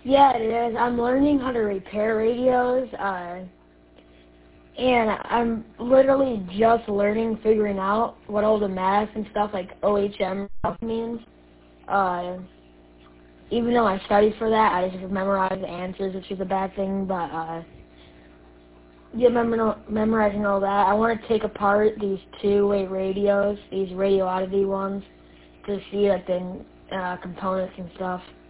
Yeah, it is. I'm learning how to repair radios, and I'm literally just figuring out what all the math and stuff like OHM stuff means. Even though I studied for that, I just memorized the answers, which is a bad thing, but memorizing all that, I want to take apart these two-way radios, these radio oddity ones, to see like the components and stuff.